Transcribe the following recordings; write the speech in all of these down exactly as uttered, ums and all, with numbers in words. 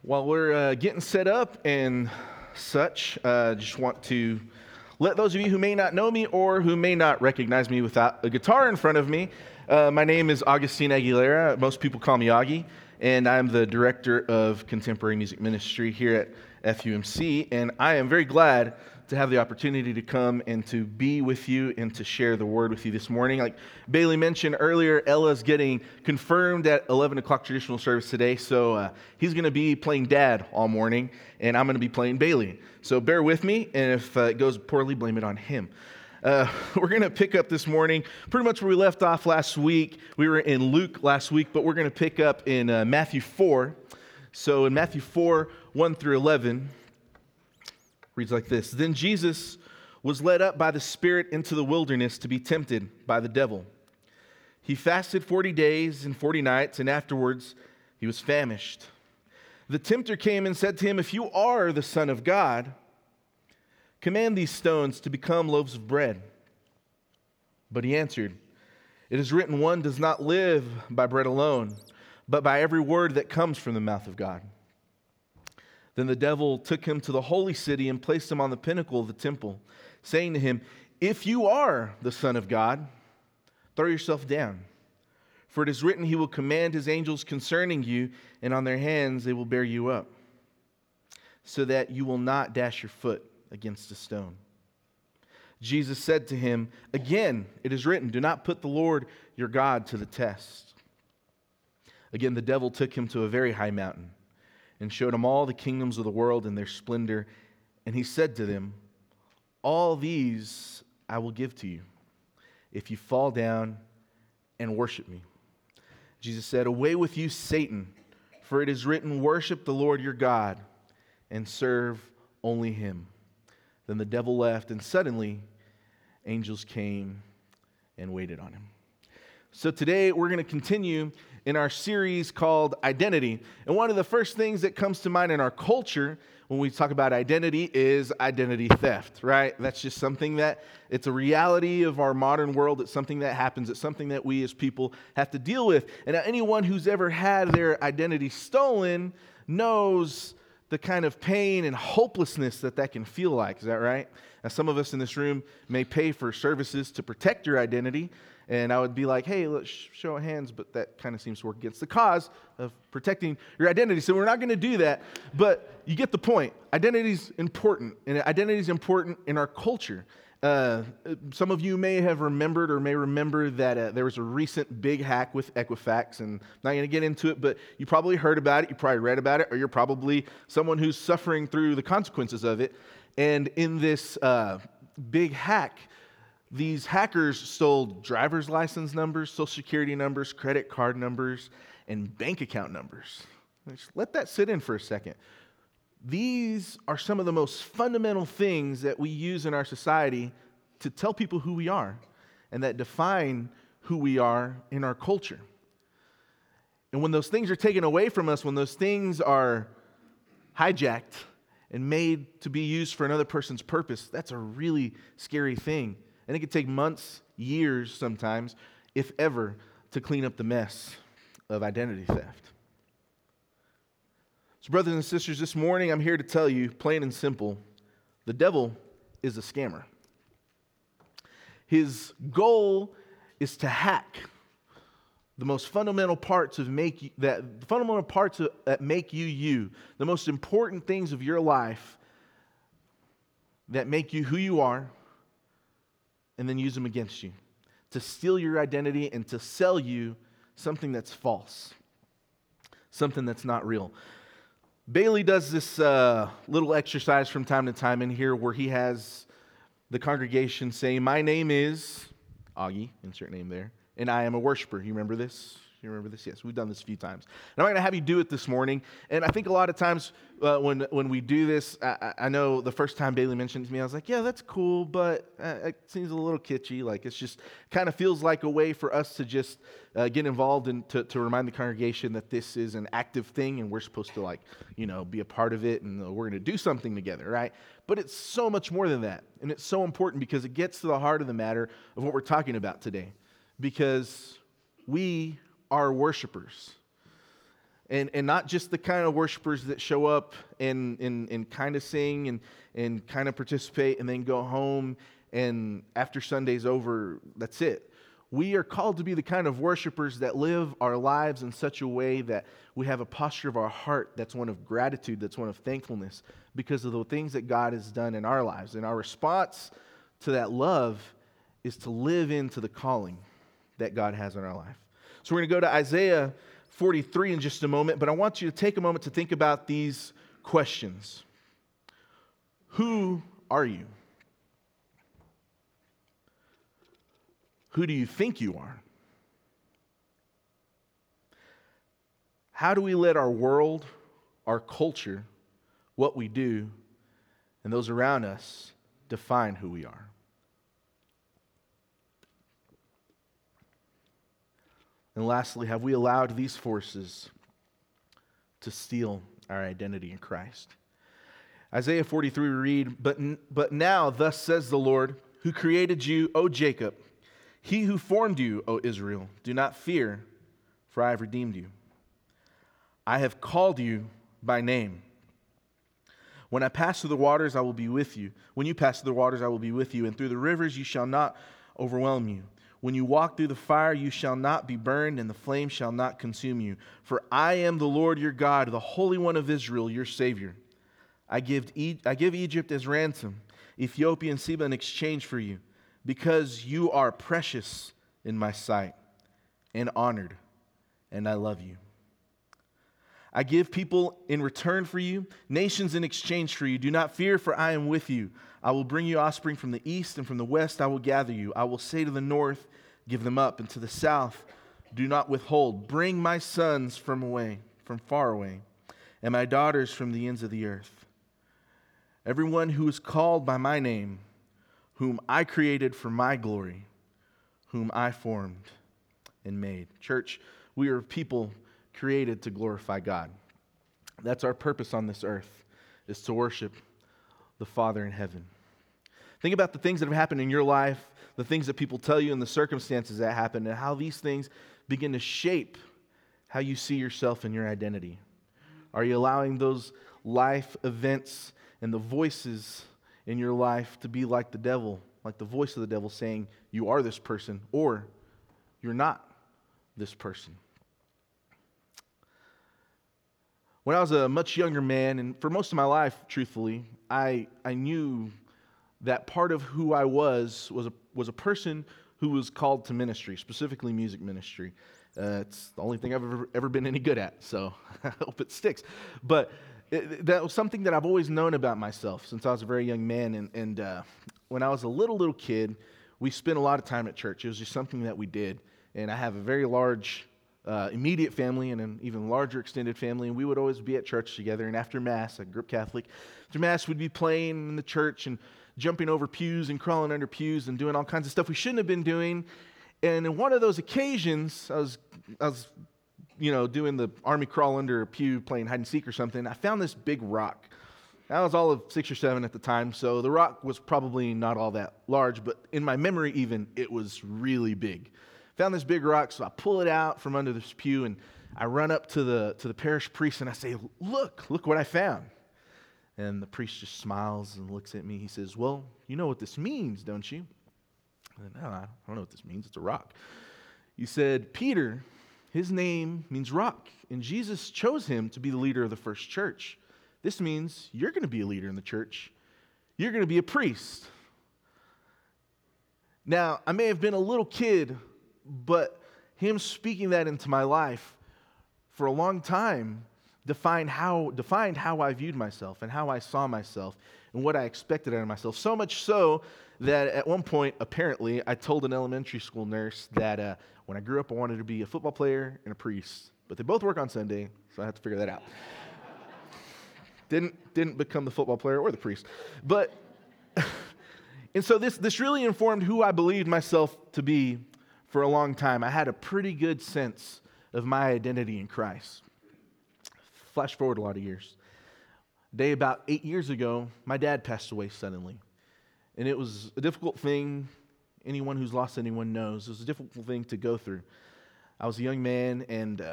While we're uh, getting set up and such, uh, just want to let those of you who may not know me or who may not recognize me without a guitar in front of me, uh, my name is Augustine Aguilera. Most people call me Augie, and I'm the Director of Contemporary Music Ministry here at F U M C, and I am very glad to have the opportunity to come and to be with you and to share the word with you this morning. Like Bailey mentioned earlier, Ella's getting confirmed at eleven o'clock traditional service today, so uh, he's going to be playing dad all morning, and I'm going to be playing Bailey. So bear with me, and if uh, it goes poorly, blame it on him. Uh, we're going to pick up this morning pretty much where we left off last week. We were in Luke last week, but we're going to pick up in uh, Matthew four. So in Matthew four, one through eleven, reads like this. Then Jesus was led up by the Spirit into the wilderness to be tempted by the devil. He fasted forty days and forty nights, and afterwards he was famished. The tempter came and said to him, "If you are the Son of God, command these stones to become loaves of bread." But he answered, "It is written, one does not live by bread alone, but by every word that comes from the mouth of God." Then the devil took him to the holy city and placed him on the pinnacle of the temple, saying to him, "If you are the Son of God, throw yourself down. For it is written, he will command his angels concerning you, and on their hands they will bear you up, so that you will not dash your foot against a stone." Jesus said to him, "Again, it is written, do not put the Lord your God to the test." Again, the devil took him to a very high mountain and showed him all the kingdoms of the world and their splendor. And he said to them, "All these I will give to you, if you fall down and worship me." Jesus said, "Away with you, Satan, for it is written, worship the Lord your God and serve only him." Then the devil left, and suddenly angels came and waited on him. So today we're going to continue in our series called Identity. And one of the first things that comes to mind in our culture when we talk about identity is identity theft, right? That's just something that, it's a reality of our modern world. It's something that happens. It's something that we as people have to deal with. And anyone who's ever had their identity stolen knows the kind of pain and hopelessness that that can feel like. Is that right? Now, some of us in this room may pay for services to protect your identity. And I would be like, hey, let's show of hands, but that kind of seems to work against the cause of protecting your identity. So we're not going to do that, but you get the point. Identity is important, and identity is important in our culture. Uh, some of you may have remembered or may remember that uh, there was a recent big hack with Equifax, and I'm not going to get into it, but you probably heard about it, you probably read about it, or you're probably someone who's suffering through the consequences of it. And in this uh, big hack, these hackers stole driver's license numbers, social security numbers, credit card numbers, and bank account numbers. Just let that sit in for a second. These are some of the most fundamental things that we use in our society to tell people who we are and that define who we are in our culture. And when those things are taken away from us, when those things are hijacked and made to be used for another person's purpose, that's a really scary thing. And it could take months, years sometimes, if ever, to clean up the mess of identity theft. So brothers and sisters, this morning I'm here to tell you, plain and simple, the devil is a scammer. His goal is to hack the most fundamental parts of make you, that the fundamental parts of, that make you you, the most important things of your life that make you who you are, and then use them against you, to steal your identity and to sell you something that's false, something that's not real. Bailey does this uh, little exercise from time to time in here where he has the congregation say, "My name is Augie," insert name there, "and I am a worshiper." You remember this? You remember this? Yes, we've done this a few times. And I'm going to have you do it this morning. And I think a lot of times uh, when when we do this, I, I know the first time Bailey mentioned it to me, I was like, yeah, that's cool, but uh, it seems a little kitschy. Like it's just kind of feels like a way for us to just uh, get involved and to, to remind the congregation that this is an active thing and we're supposed to like, you know, be a part of it and uh, we're going to do something together, right? But it's so much more than that. And it's so important because it gets to the heart of the matter of what we're talking about today. Because we are worshipers. And, and not just the kind of worshipers that show up and, and, and kind of sing and, and kind of participate and then go home, and after Sunday's over, that's it. We are called to be the kind of worshipers that live our lives in such a way that we have a posture of our heart that's one of gratitude, that's one of thankfulness because of the things that God has done in our lives. And our response to that love is to live into the calling that God has in our life. So we're going to go to Isaiah forty-three in just a moment, but I want you to take a moment to think about these questions. Who are you? Who do you think you are? How do we let our world, our culture, what we do, and those around us define who we are? And lastly, have we allowed these forces to steal our identity in Christ? Isaiah forty-three, we read, but, but now thus says the Lord, who created you, O Jacob, he who formed you, O Israel, do not fear, for I have redeemed you. I have called you by name. When I pass through the waters, I will be with you. When you pass through the waters, I will be with you, and through the rivers you shall not overwhelm you. When you walk through the fire, you shall not be burned, and the flame shall not consume you. For I am the Lord your God, the Holy One of Israel, your Savior. I give, e- I give Egypt as ransom, Ethiopia and Seba in exchange for you, because you are precious in my sight and honored, and I love you. I give people in return for you, nations in exchange for you. Do not fear, for I am with you. I will bring you offspring from the east, and from the west I will gather you. I will say to the north, give them up, and to the south, do not withhold. Bring my sons from away, from far away, and my daughters from the ends of the earth. Everyone who is called by my name, whom I created for my glory, whom I formed and made. Church, we are people created to glorify God. That's our purpose on this earth, is to worship the Father in heaven. Think about the things that have happened in your life, the things that people tell you, and the circumstances that happen, and how these things begin to shape how you see yourself and your identity. Are you allowing those life events and the voices in your life to be like the devil, like the voice of the devil saying, you are this person, or you're not this person? When I was a much younger man, and for most of my life, truthfully, I I knew that part of who I was was a, was a person who was called to ministry, specifically music ministry. Uh, it's the only thing I've ever, ever been any good at, so I hope it sticks. But it, that was something that I've always known about myself since I was a very young man. And, and uh, when I was a little, little kid, we spent a lot of time at church. It was just something that we did. And I have a very large uh, immediate family and an even larger extended family, and we would always be at church together. And after Mass, I grew up Catholic, after Mass we'd be playing in the church and jumping over pews and crawling under pews and doing all kinds of stuff we shouldn't have been doing. And in one of those occasions, I was, I was, you know, doing the army crawl under a pew, playing hide and seek or something. I found this big rock. I was all of six or seven at the time, so the rock was probably not all that large, but in my memory even, it was really big. Found this big rock, so I pull it out from under this pew, and I run up to the to the parish priest, and I say, look, look what I found. And the priest just smiles and looks at me. He says, well, you know what this means, don't you? I said, no, I don't know what this means. It's a rock. He said, Peter, his name means rock, and Jesus chose him to be the leader of the first church. This means you're going to be a leader in the church. You're going to be a priest. Now, I may have been a little kid, but him speaking that into my life for a long time defined how defined how I viewed myself and how I saw myself and what I expected out of myself. So much so that at one point, apparently, I told an elementary school nurse that uh, when I grew up, I wanted to be a football player and a priest. But they both work on Sunday, so I had to figure that out. Didn't didn't become the football player or the priest. But, and so this, this really informed who I believed myself to be for a long time. I had a pretty good sense of my identity in Christ. Flash forward a lot of years. A day about eight years ago, my dad passed away suddenly. And it was a difficult thing. Anyone who's lost anyone knows. It was a difficult thing to go through. I was a young man, and uh,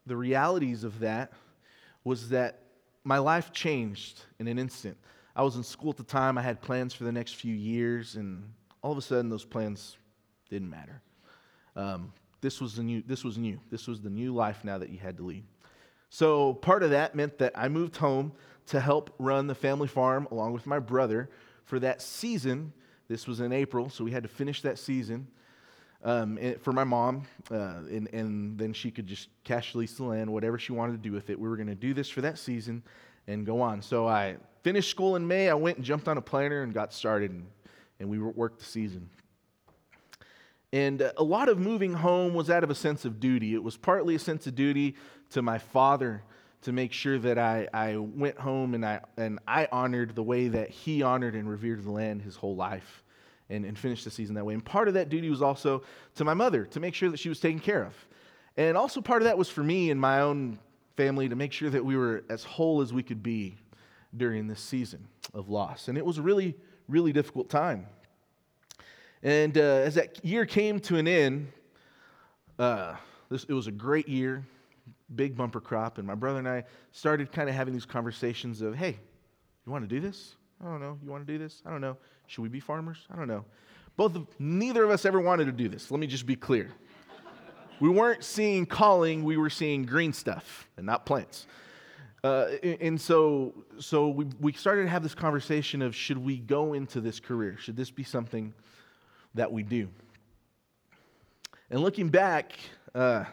the realities of that was that my life changed in an instant. I was in school at the time. I had plans for the next few years, and all of a sudden, those plans didn't matter. Um, this was the new. This was new. This was the new life now that you had to lead. So part of that meant that I moved home to help run the family farm along with my brother for that season. This was in April, so we had to finish that season um, for my mom, uh, and, and then she could just cash lease the land, whatever she wanted to do with it. We were going to do this for that season and go on. So I finished school in May. I went and jumped on a planter and got started, and, and we worked the season. And a lot of moving home was out of a sense of duty. It was partly a sense of duty to my father to make sure that I, I went home and I and I honored the way that he honored and revered the land his whole life and, and finished the season that way. And part of that duty was also to my mother to make sure that she was taken care of. And also part of that was for me and my own family to make sure that we were as whole as we could be during this season of loss. And it was a really, really difficult time. And uh, as that year came to an end, uh, this, it was a great year, big bumper crop, and my brother and I started kind of having these conversations of, hey, you want to do this? I don't know. You want to do this? I don't know. Should we be farmers? I don't know. Both of, neither of us ever wanted to do this. Let me just be clear. We weren't seeing calling, we were seeing green stuff and not plants. Uh, and so so we, we started to have this conversation of, should we go into this career? Should this be something that we do? And looking back, uh,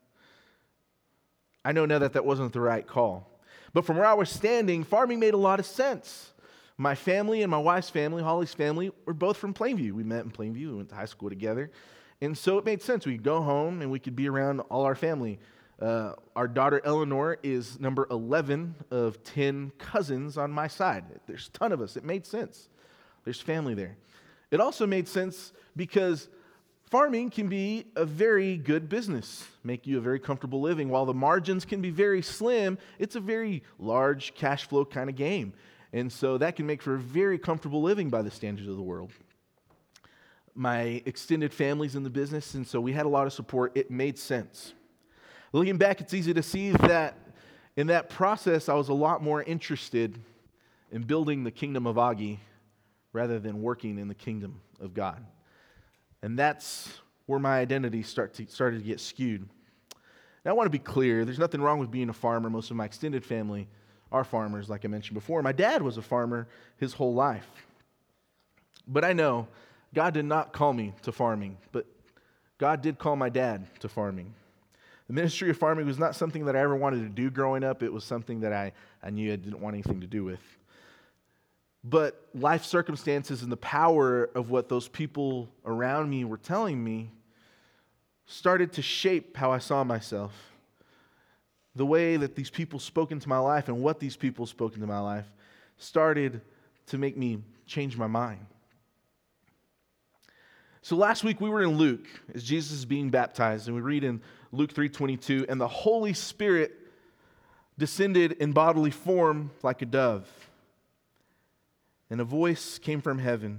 I know now that that wasn't the right call. But from where I was standing, farming made a lot of sense. My family and my wife's family, Holly's family, were both from Plainview. We met in Plainview. We went to high school together. And so it made sense. We could go home and we could be around all our family. Uh, our daughter Eleanor is number eleven of ten cousins on my side. There's a ton of us. It made sense. There's family there. It also made sense because farming can be a very good business, make you a very comfortable living. While the margins can be very slim, it's a very large cash flow kind of game. And so that can make for a very comfortable living by the standards of the world. My extended family's in the business, and so we had a lot of support. It made sense. Looking back, it's easy to see that in that process, I was a lot more interested in building the kingdom of Augie rather than working in the kingdom of God. And that's where my identity start to, started to get skewed. Now, I want to be clear. There's nothing wrong with being a farmer. Most of my extended family are farmers, like I mentioned before. My dad was a farmer his whole life. But I know God did not call me to farming, but God did call my dad to farming. The ministry of farming was not something that I ever wanted to do growing up. It was something that I, I knew I didn't want anything to do with. But life circumstances and the power of what those people around me were telling me started to shape how I saw myself. The way that these people spoke into my life and what these people spoke into my life started to make me change my mind. So last week we were in Luke as Jesus is being baptized, and we read in Luke three twenty-two, and the Holy Spirit descended in bodily form like a dove. And a voice came from heaven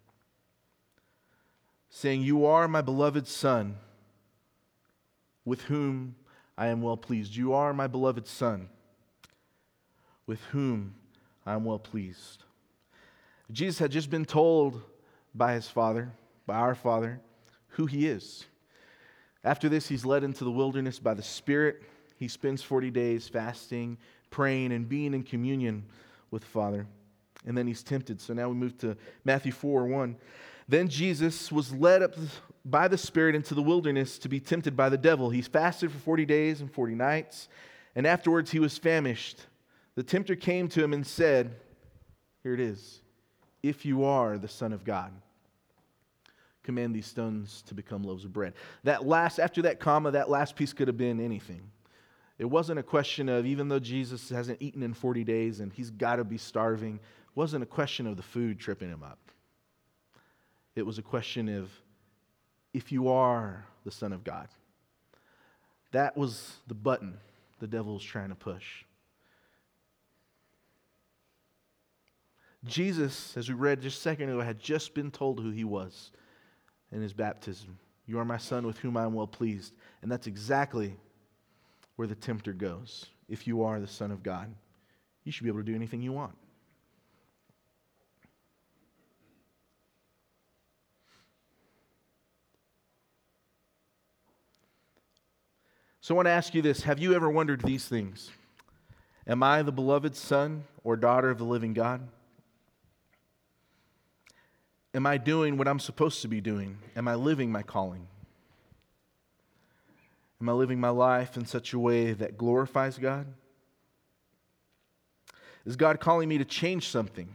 saying, "You are my beloved Son, with whom I am well pleased." You are my beloved Son, with whom I am well pleased. Jesus had just been told by his Father, by our Father, who he is. After this, he's led into the wilderness by the Spirit. He spends forty days fasting, praying, and being in communion with the Father. And then he's tempted. So now we move to Matthew four one. Then Jesus was led up by the Spirit into the wilderness to be tempted by the devil. He fasted for forty days and forty nights, and afterwards he was famished. The tempter came to him and said, here it is, "If you are the Son of God, command these stones to become loaves of bread." That last, after that comma, that last piece could have been anything. It wasn't a question of, even though Jesus hasn't eaten in forty days and he's got to be starving, it wasn't a question of the food tripping him up. It was a question of, if you are the Son of God. That was the button the devil was trying to push. Jesus, as we read just a second ago, had just been told who he was in his baptism. "You are my Son with whom I am well pleased." And that's exactly where the tempter goes. If you are the Son of God, you should be able to do anything you want. So I want to ask you this. Have you ever wondered these things? Am I the beloved son or daughter of the living God? Am I doing what I'm supposed to be doing? Am I living my calling? Am I living my life in such a way that glorifies God? Is God calling me to change something?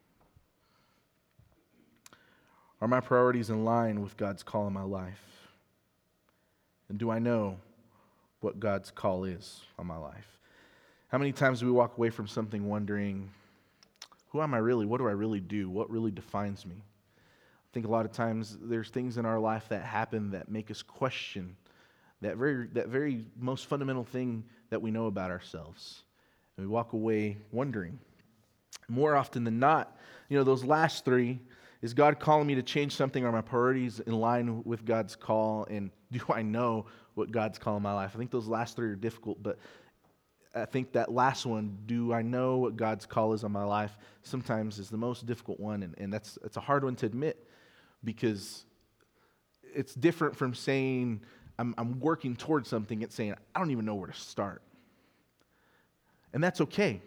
Are my priorities in line with God's call in my life? And do I know what God's call is on my life? How many times do we walk away from something wondering, who am I really? What do I really do? What really defines me? I think a lot of times there's things in our life that happen that make us question that very, that very most fundamental thing that we know about ourselves. And we walk away wondering. More often than not, you know, those last three, is God calling me to change something? Are my priorities in line with God's call? And do I know what God's call in my life? I think those last three are difficult, but I think that last one, do I know what God's call is on my life, sometimes is the most difficult one, and, and that's it's a hard one to admit, because it's different from saying I'm, I'm working towards something. It's saying I don't even know where to start. And that's okay.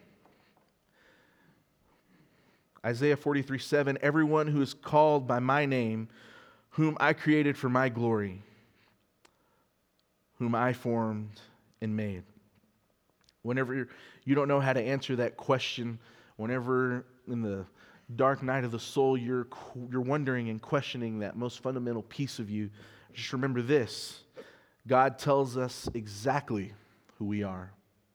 Isaiah forty-three seven, everyone who is called by my name, whom I created for my glory, whom I formed and made. Whenever you don't know how to answer that question, whenever in the dark night of the soul you're you're wondering and questioning that most fundamental piece of you, just remember this: God tells us exactly who we are.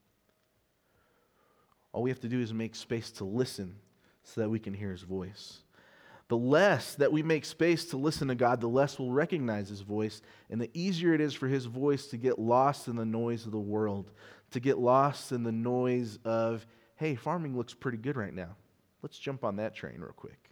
All we have to do is make space to listen so that we can hear His voice. The less that we make space to listen to God, the less we'll recognize His voice, and the easier it is for His voice to get lost in the noise of the world, to get lost in the noise of, hey, farming looks pretty good right now. Let's jump on that train real quick.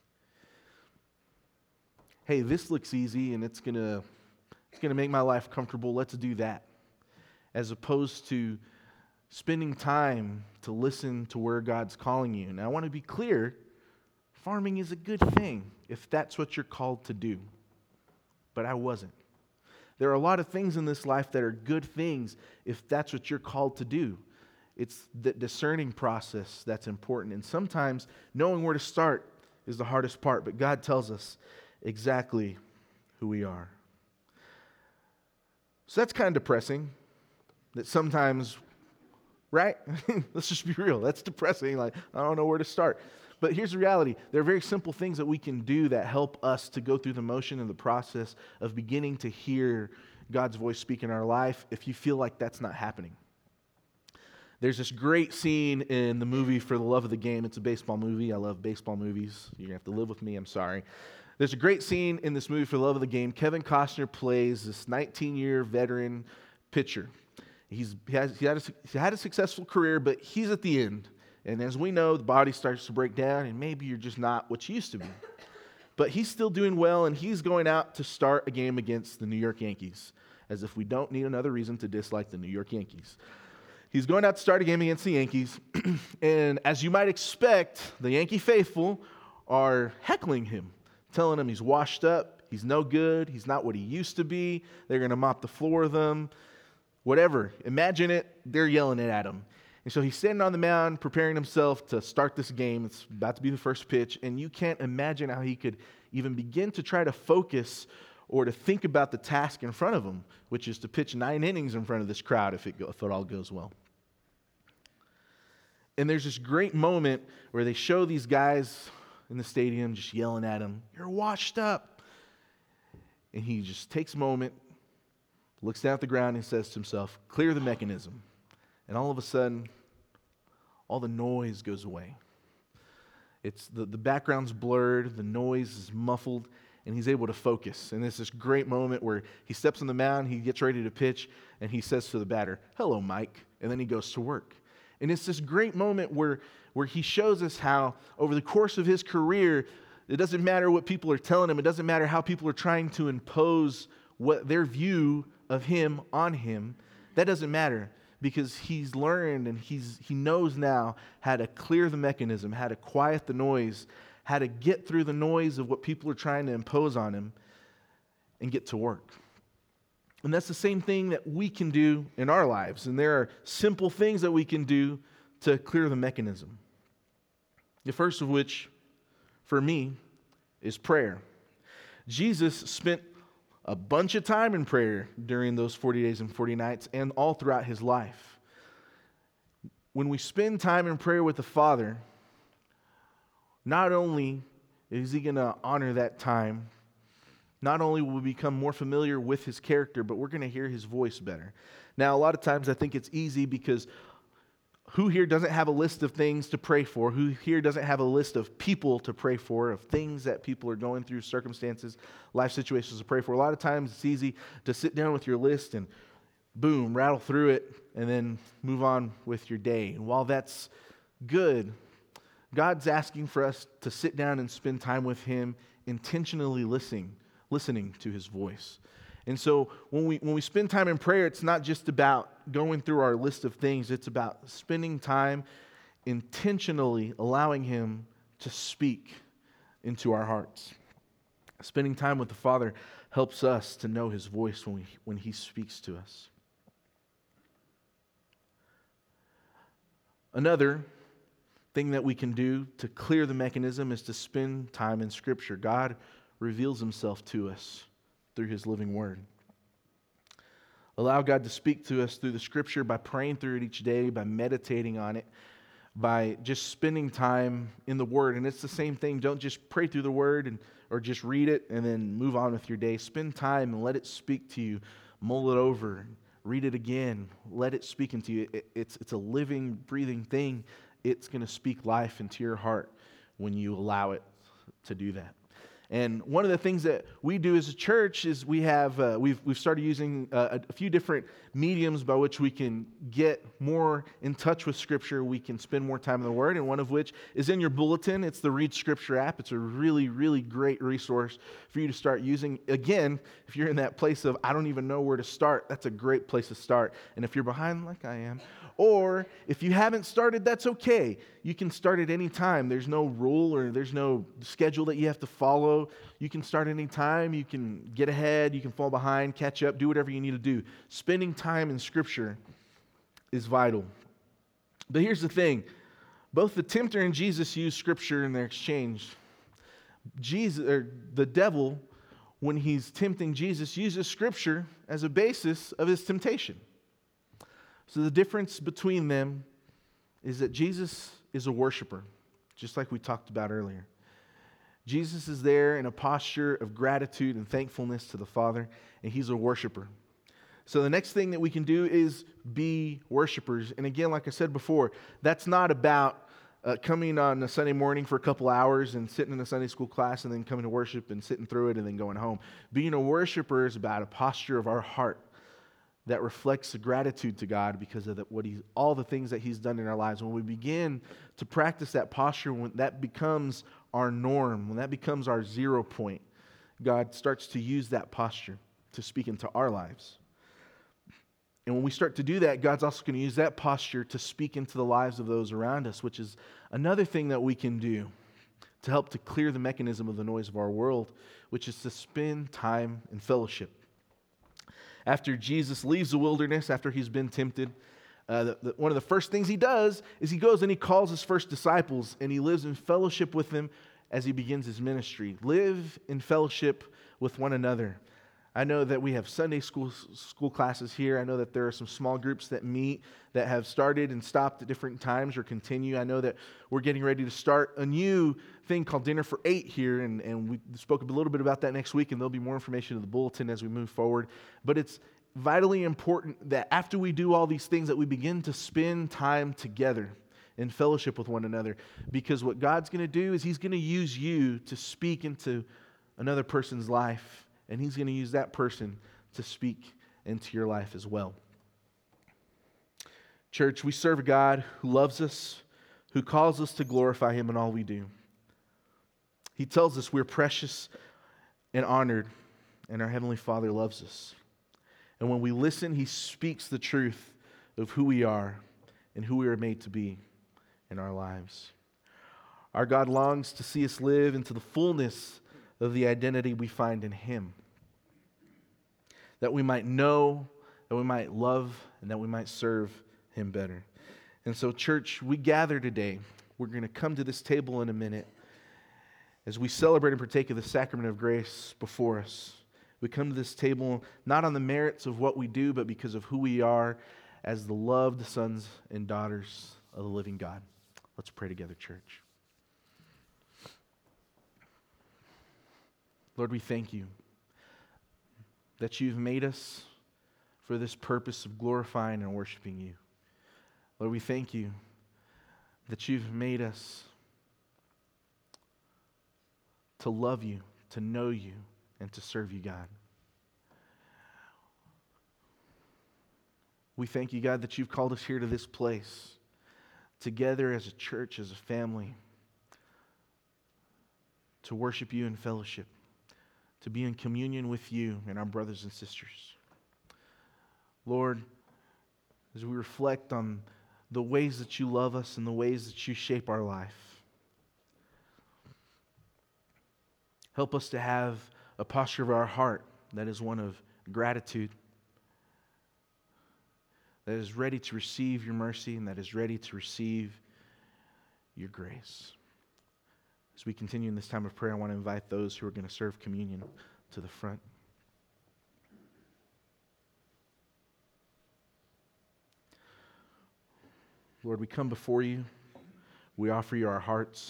Hey, this looks easy and it's gonna it's gonna make my life comfortable. Let's do that. As opposed to spending time to listen to where God's calling you. Now, I want to be clear, farming is a good thing if that's what you're called to do. But I wasn't. There are a lot of things in this life that are good things if that's what you're called to do. It's the discerning process that's important. And sometimes knowing where to start is the hardest part. But God tells us exactly who we are. So that's kind of depressing. That sometimes, right? Let's just be real. That's depressing. Like, I don't know where to start. But here's the reality. There are very simple things that we can do that help us to go through the motion and the process of beginning to hear God's voice speak in our life if you feel like that's not happening. There's this great scene in the movie For the Love of the Game. It's a baseball movie. I love baseball movies. You're going to have to live with me. I'm sorry. There's a great scene in this movie For the Love of the Game. Kevin Costner plays this nineteen-year veteran pitcher. He's, he, has, he, had a, he had a successful career, but he's at the end. And as we know, the body starts to break down, and maybe you're just not what you used to be. But he's still doing well, and he's going out to start a game against the New York Yankees, as if we don't need another reason to dislike the New York Yankees. He's going out to start a game against the Yankees, and as you might expect, the Yankee faithful are heckling him, telling him he's washed up, he's no good, he's not what he used to be, they're going to mop the floor with him, whatever. Imagine it, they're yelling it at him. And so he's standing on the mound, preparing himself to start this game. It's about to be the first pitch, and you can't imagine how he could even begin to try to focus or to think about the task in front of him, which is to pitch nine innings in front of this crowd if it, go, if it all goes well. And there's this great moment where they show these guys in the stadium just yelling at him, "You're washed up." And he just takes a moment, looks down at the ground and says to himself, "Clear the mechanism." And all of a sudden, all the noise goes away. It's the, the background's blurred, the noise is muffled, and he's able to focus. And there's this great moment where he steps on the mound, he gets ready to pitch, and he says to the batter, "Hello, Mike," and then he goes to work. And it's this great moment where, where he shows us how, over the course of his career, it doesn't matter what people are telling him, it doesn't matter how people are trying to impose what their view of him on him, that doesn't matter. because he's learned and he's he knows now how to clear the mechanism, how to quiet the noise, how to get through the noise of what people are trying to impose on him and get to work. And that's the same thing that we can do in our lives. And there are simple things that we can do to clear the mechanism. The first of which, for me, is prayer. Jesus spent a bunch of time in prayer during those forty days and forty nights and all throughout his life. When we spend time in prayer with the Father, not only is he going to honor that time, not only will we become more familiar with his character, but we're going to hear his voice better. Now, a lot of times I think it's easy because who here doesn't have a list of things to pray for? Who here doesn't have a list of people to pray for, of things that people are going through, circumstances, life situations to pray for? A lot of times it's easy to sit down with your list and boom, rattle through it and then move on with your day. And while that's good, God's asking for us to sit down and spend time with him, intentionally listening, listening to his voice. And so when we when we spend time in prayer, it's not just about going through our list of things. It's about spending time intentionally allowing him to speak into our hearts. Spending time with the Father helps us to know his voice when we, when he speaks to us. Another thing that we can do to clear the mechanism is to spend time in Scripture. God reveals himself to us through his living word. Allow God to speak to us through the Scripture by praying through it each day, by meditating on it, by just spending time in the Word. And it's the same thing. Don't just pray through the Word and or just read it and then move on with your day. Spend time and let it speak to you. Mull it over. Read it again. Let it speak into you. It, it's, it's a living, breathing thing. It's going to speak life into your heart when you allow it to do that. And one of the things that we do as a church is we have uh, we've we've started using uh, a few different mediums by which we can get more in touch with Scripture. We can spend more time in the Word, and one of which is in your bulletin. It's the Read Scripture app. It's a really, really great resource for you to start using. Again, if you're in that place of I don't even know where to start, that's a great place to start. And if you're behind like I am, or if you haven't started, that's okay. You can start at any time. There's no rule or there's no schedule that you have to follow. You can start any time. You can get ahead. You can fall behind, catch up, do whatever you need to do. Spending time in Scripture is vital. But here's the thing. Both the tempter and Jesus use Scripture in their exchange. Jesus, or the devil, when he's tempting Jesus, uses Scripture as a basis of his temptation. So the difference between them is that Jesus is a worshiper, just like we talked about earlier. Jesus is there in a posture of gratitude and thankfulness to the Father, and he's a worshiper. So the next thing that we can do is be worshipers. And again, like I said before, that's not about uh, coming on a Sunday morning for a couple hours and sitting in a Sunday school class and then coming to worship and sitting through it and then going home. Being a worshiper is about a posture of our heart that reflects the gratitude to God because of the, what He, all the things that He's done in our lives. When we begin to practice that posture, when that becomes our norm, when that becomes our zero point, God starts to use that posture to speak into our lives. And when we start to do that, God's also going to use that posture to speak into the lives of those around us, which is another thing that we can do to help to clear the mechanism of the noise of our world, which is to spend time in fellowship. After Jesus leaves the wilderness, after he's been tempted, uh, the, the, one of the first things he does is he goes and he calls his first disciples, and he lives in fellowship with them as he begins his ministry. Live in fellowship with one another. I know that we have Sunday school school classes here. I know that there are some small groups that meet that have started and stopped at different times or continue. I know that we're getting ready to start a new thing called Dinner for Eight here, and, and we spoke a little bit about that next week, and there'll be more information in the bulletin as we move forward. But it's vitally important that after we do all these things that we begin to spend time together in fellowship with one another, because what God's going to do is He's going to use you to speak into another person's life, and He's going to use that person to speak into your life as well. Church, we serve a God who loves us, who calls us to glorify Him in all we do. He tells us we're precious and honored, and our Heavenly Father loves us. And when we listen, He speaks the truth of who we are and who we are made to be in our lives. Our God longs to see us live into the fullness of the identity we find in Him, that we might know, that we might love, and that we might serve Him better. And so, church, we gather today. We're going to come to this table in a minute as we celebrate and partake of the sacrament of grace before us. We come to this table not on the merits of what we do, but because of who we are as the loved sons and daughters of the living God. Let's pray together, church. Lord, we thank you that you've made us for this purpose of glorifying and worshiping you. Lord, we thank you that you've made us to love you, to know you, and to serve you, God. We thank you, God, that you've called us here to this place, together as a church, as a family, to worship you in fellowship, to be in communion with you and our brothers and sisters. Lord, as we reflect on the ways that you love us and the ways that you shape our life, help us to have a posture of our heart that is one of gratitude, that is ready to receive your mercy and that is ready to receive your grace. As we continue in this time of prayer, I want to invite those who are going to serve communion to the front. Lord, we come before you. We offer you our hearts.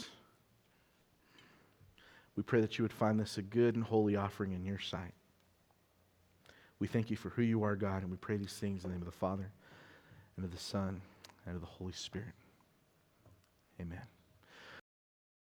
We pray that you would find this a good and holy offering in your sight. We thank you for who you are, God, and we pray these things in the name of the Father, and of the Son, and of the Holy Spirit. Amen.